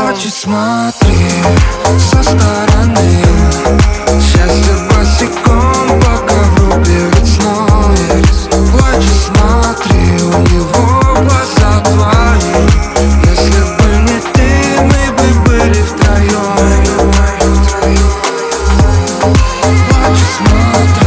Плачь, смотри со стороны. Счастье босиком по ковру перед сном. Плачь, смотри, у него глаза твои. Если бы не ты, мы бы были втроем. Плачь, смотри.